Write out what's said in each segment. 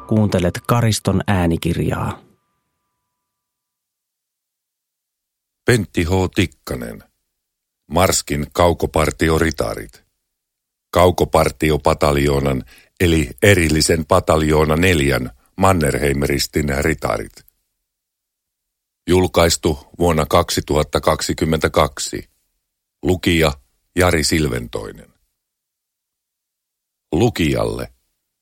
kuuntelet Kariston äänikirjaa. Pentti H. Tikkanen. Marskin kaukopartioritarit. Kaukopartiopataljonan eli erillisen pataljoona 4 Mannerheim-ristin ritarit. Julkaistu vuonna 2022. Lukija Jari Silventoinen. Lukijalle.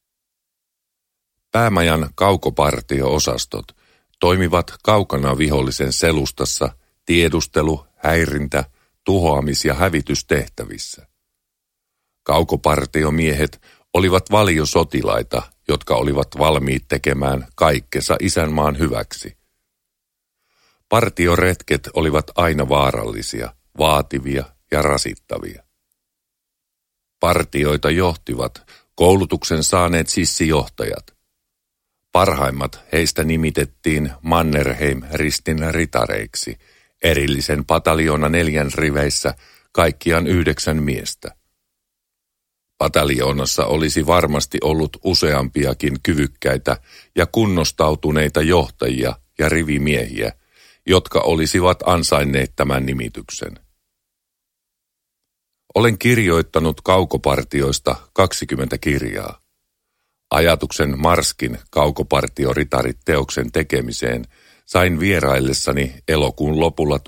Päämajan kaukopartio-osastot toimivat kaukana vihollisen selustassa tiedustelu-, häirintä-, tuhoamis- ja hävitystehtävissä. Kaukopartiomiehet olivat valiosotilaita, jotka olivat valmiit tekemään kaikkensa isänmaan hyväksi. Partioretket olivat aina vaarallisia, vaativia ja rasittavia. Partioita johtivat koulutuksen saaneet sissijohtajat. Parhaimmat heistä nimitettiin Mannerheim-ristin ritareiksi, erillisen pataljoona 4 riveissä kaikkiaan 9 miestä. Pataljoonassa olisi varmasti ollut useampiakin kyvykkäitä ja kunnostautuneita johtajia ja rivimiehiä, jotka olisivat ansainneet tämän nimityksen. Olen kirjoittanut kaukopartioista 20 kirjaa. Ajatuksen Marskin kaukopartioritarit-teoksen tekemiseen sain vieraillessani elokuun lopulla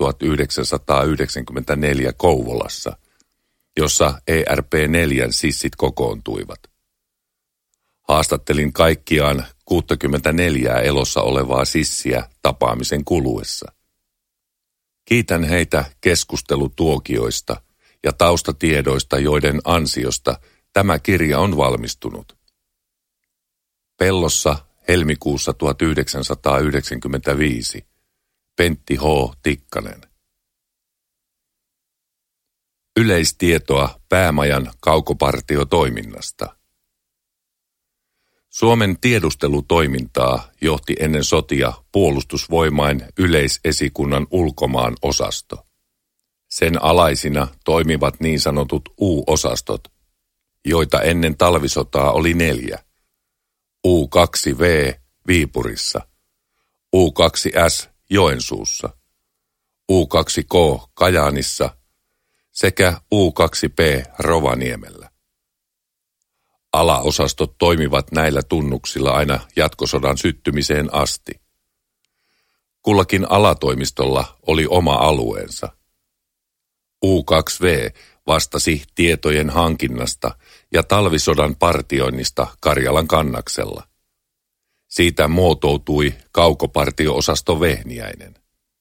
1994 Kouvolassa, jossa ERP-4 sissit kokoontuivat. Haastattelin kaikkiaan 64 elossa olevaa sissiä tapaamisen kuluessa. Kiitän heitä keskustelutuokioista ja taustatiedoista, joiden ansiosta tämä kirja on valmistunut. Pellossa helmikuussa 1995. Pentti H. Tikkanen. Yleistietoa päämajan kaukopartiotoiminnasta. Suomen tiedustelutoimintaa johti ennen sotia puolustusvoimain yleisesikunnan ulkomaan osasto. Sen alaisina toimivat niin sanotut U-osastot, joita ennen talvisotaa oli 4. U2V Viipurissa, U2S Joensuussa, U2K Kajaanissa sekä U2P Rovaniemellä. Alaosastot toimivat näillä tunnuksilla aina jatkosodan syttymiseen asti. Kullakin alatoimistolla oli oma alueensa. U2V vastasi tietojen hankinnasta ja talvisodan partioinnista Karjalan kannaksella. Siitä muotoutui kaukopartio-osasto Vehniäinen.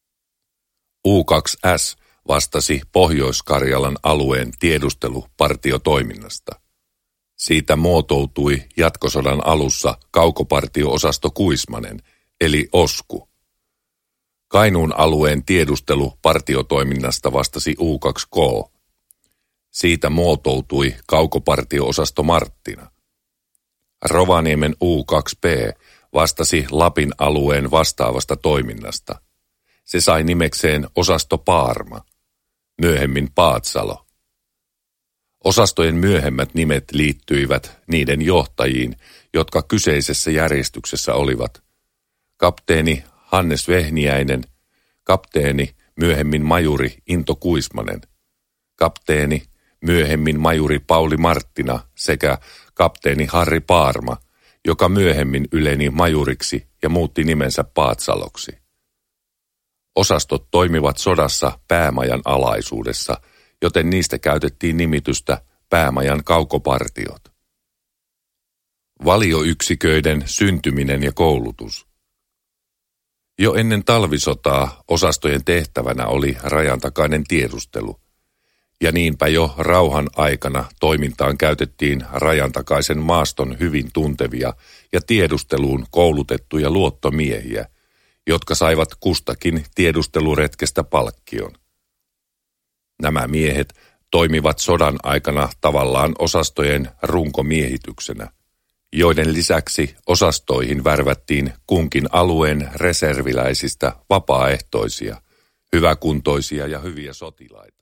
U2S vastasi Pohjois-Karjalan alueen tiedustelupartiotoiminnasta. Siitä muotoutui jatkosodan alussa kaukopartio-osasto Kuismanen, eli OSKU. Kainuun alueen tiedustelupartiotoiminnasta vastasi U2K. Siitä muotoutui kaukopartio-osasto Marttina. Rovaniemen U2P vastasi Lapin alueen vastaavasta toiminnasta. Se sai nimekseen osasto Paarma, myöhemmin Paatsalo. Osastojen myöhemmät nimet liittyivät niiden johtajiin, jotka kyseisessä järjestyksessä olivat kapteeni Hannes Vehniäinen, kapteeni myöhemmin majuri Into Kuismanen, kapteeni myöhemmin majuri Pauli Marttina sekä kapteeni Harri Paarma, joka myöhemmin yleni majuriksi ja muutti nimensä Paatsaloksi. Osastot toimivat sodassa päämajan alaisuudessa, joten niistä käytettiin nimitystä päämajan kaukopartiot. Valioyksiköiden syntyminen ja koulutus. Jo ennen talvisotaa osastojen tehtävänä oli rajantakainen tiedustelu, ja niinpä jo rauhan aikana toimintaan käytettiin rajantakaisen maaston hyvin tuntevia ja tiedusteluun koulutettuja luottomiehiä, jotka saivat kustakin tiedusteluretkestä palkkion. Nämä miehet toimivat sodan aikana tavallaan osastojen runkomiehityksenä, joiden lisäksi osastoihin värvättiin kunkin alueen reserviläisistä vapaaehtoisia, hyväkuntoisia ja hyviä sotilaita.